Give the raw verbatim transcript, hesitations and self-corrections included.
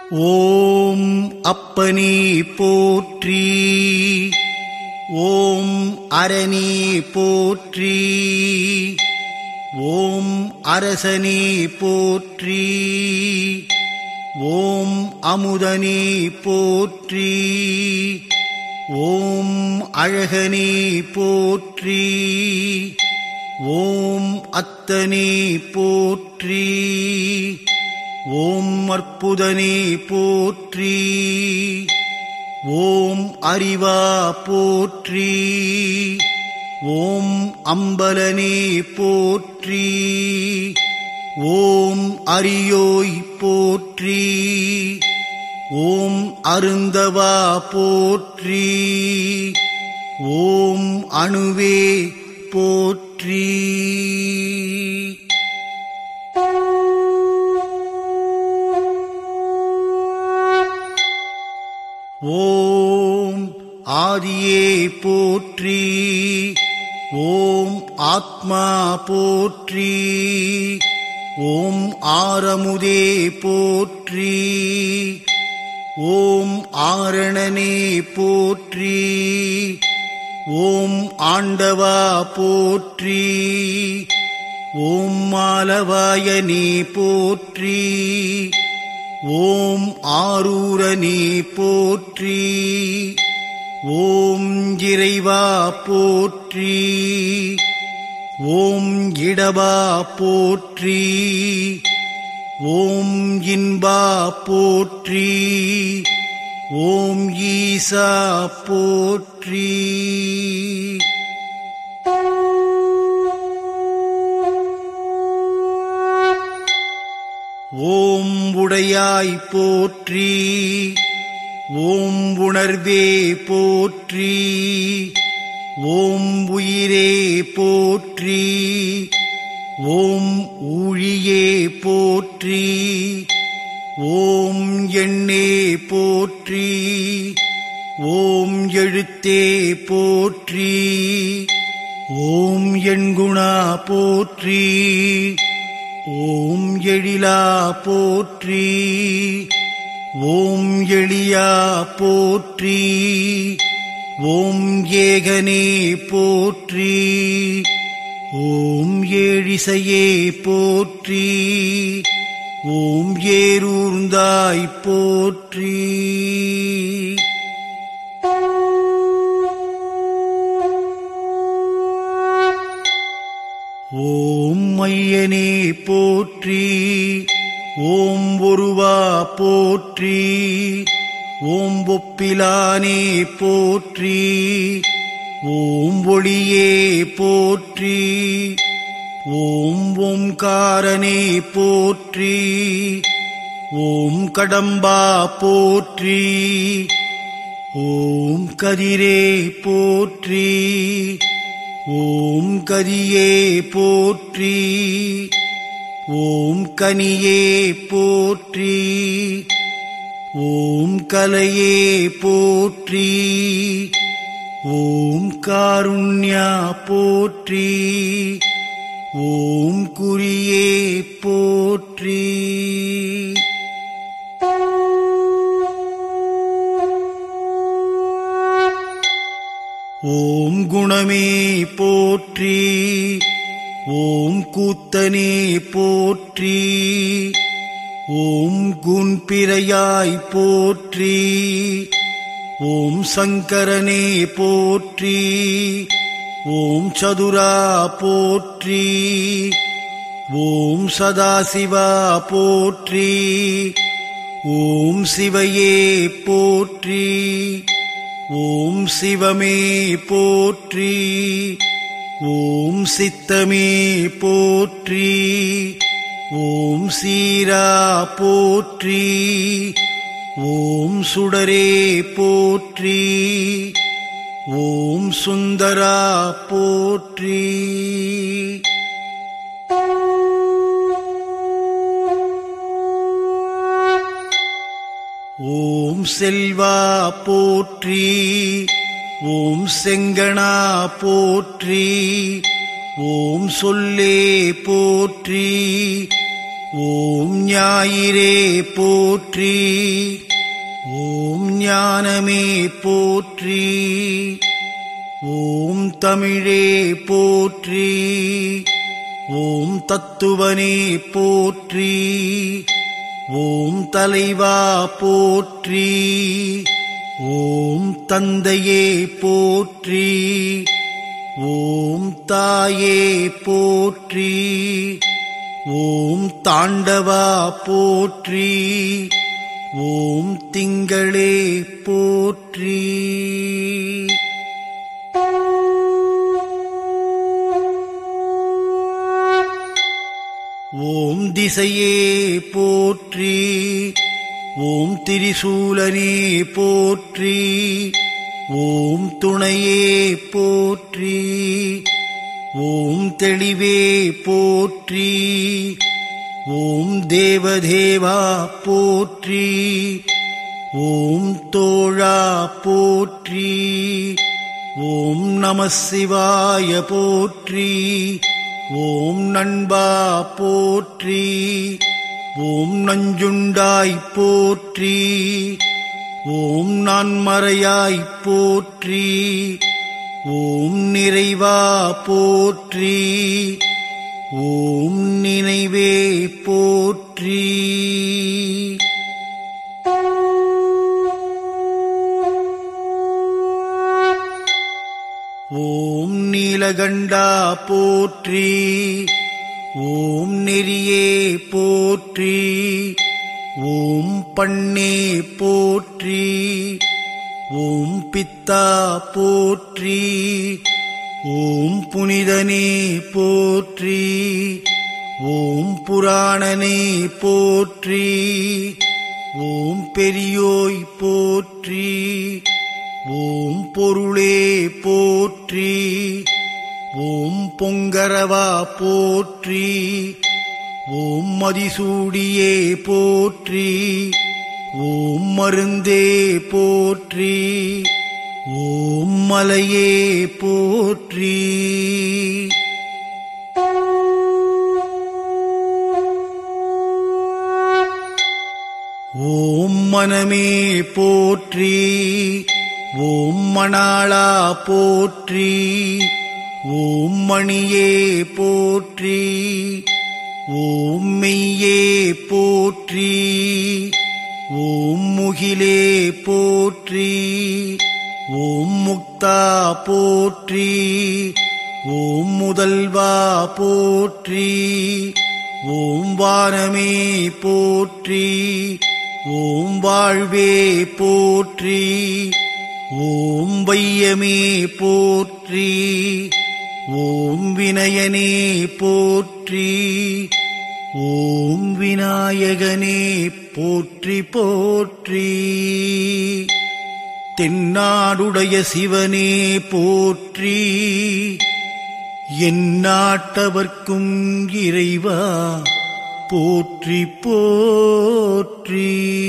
ஓம் அப்பனே போற்றி. ஓம் அரணே போற்றி. ஓம் அரசனே போற்றி. ஓம் அமுதனே போற்றி. ஓம் அழகனே போற்றி. ஓம் அத்தனே போற்றி. ஓம் அற்புதனே போற்றி. ஓம் அறிவா போற்றி. ஓம் அம்பலனே போற்றி. ஓம் அரியோய் போற்றி. ஓம் அருந்தவா போற்றி. ஓம் அணுவே போற்றி. ஓம் ஆதியே போற்றி. ஓம் ஆத்மா போற்றி. ஓம் ஆரமுதே போற்றி. ஓம் ஆரணனே போற்றி. ஓம் ஆண்டவா போற்றி. ஓம் மாலவாயனே போற்றி. ஓம் ஆரூரனே போற்றி. ஓம் இறைவா போற்றி. ஓம் இடவா போற்றி. ஓம் இன்பா போற்றி. ஓம் ஈசா போற்றி. ஓம் உடையாய் போற்றி. ஓம் உணர்வே போற்றி. ஓம் உயிரே போற்றி. ஓம் ஊழியே போற்றி. ஓம் எண்ணே போற்றி. ஓம் எழுத்தே போற்றி. ஓம் எண்குணா போற்றி. ஓம் எழிலா போற்றி. ஓம் எளியா போற்றி. ஓம் ஏகனே போற்றி. ஓம் ஏழிசையே போற்றி. ஓம் ஏரூர்ந்தாய் போற்றி. ஓம் மையனே போற்றி. ஓம் ஒருவா போற்றி. ஓம் ஒப்பிலானே போற்றி. ஓம் ஒளியே போற்றி. ஓம் ஓம்காரனே போற்றி. ஓம் கடம்பா போற்றி. ஓம் கதிரே போற்றி. ஓம் கதியே போற்றி. ஓம் கனியே போற்றி. ஓம் கலையே போற்றி. ஓம் காருண்யா போற்றி. ஓம் குறியே போற்றி. ஓம் குணமே போற்றி. ஓம் கூத்தனே போற்றி. ஓம் குன்பிரையாய் போற்றி. ஓம் சங்கரனே போற்றி. ஓம் சதுரா போற்றி. ஓம் சதாசிவா போற்றி. ஓம் சிவையே போற்றி. ஓம் சிவமே போற்றி. ஓம் சித்தமே போற்றி. ஓம் சீரா போற்றி. ஓம் சுடரே போற்றி. ஓம் சுந்தரா போற்றி. ஓம் செல்வா போற்றி. ஓம் செங்கணா போற்றி. ஓம் சொல்லே போற்றி. ஓம் ஞாயிறே போற்றி. ஓம் ஞானமே போற்றி. ஓம் தமிழே போற்றி. ஓம் தத்துவனே போற்றி. ஓம் தலைவா போற்றி. ஓம் தந்தையே போற்றி. ஓம் தாயே போற்றி. ஓம் தாண்டவா போற்றி. ஓம் திங்களே போற்றி. ஓம் திசையே போற்றி. ஓம் திரிசூலனே போற்றி. ஓம் துணையே போற்றி. ஓம் தெளிவே போற்றி. ஓம் தேவதேவா போற்றி. ஓம் தோழா போற்றி. ஓம் நமசிவாய போற்றி. ஓம் நண்பா போற்றி. ஓம் நஞ்சுண்டாய் போற்றி. ஓம் நான்மறையாய் போற்றி. ஓம் நிறைவா போற்றி. ஓம் நினைவே போற்றி. ஓம் நீலகண்டா போற்றி. ஓம் நெறியே போற்றி. ஓம் பண்ணே போற்றி. ஓம் பித்தா போற்றி. ஓம் புனிதனே போற்றி. ஓம் புராணனே போற்றி. ஓம் பெரியோய் போற்றி. ஓம் பொருளே போற்றி. ஓம் பொங்கரவா போற்றி. ஓம் மதிசூடியே போற்றி. ஓம் மருந்தே போற்றி. ஓம் மலையே போற்றி. ஓம் மனமே போற்றி. ஓம் மணாளா போற்றி. ஓம் மணியே போற்றி. ஓம் மெய்யே போற்றி. ஓம் முகிலே போற்றி. ஓம் முக்தா போற்றி. ஓம் முதல்வா போற்றி. ஓம் வானமே போற்றி. ஓம் வாழ்வே போற்றி. ஓம் வையமே போற்றி. ஓம் வினயனே போற்றி. ஓம் விநாயகனே போற்றி போற்றி. தென்னாடுடைய சிவனே போற்றி. எந்நாட்டவர்க்கும் இறைவா போற்றி போற்றி.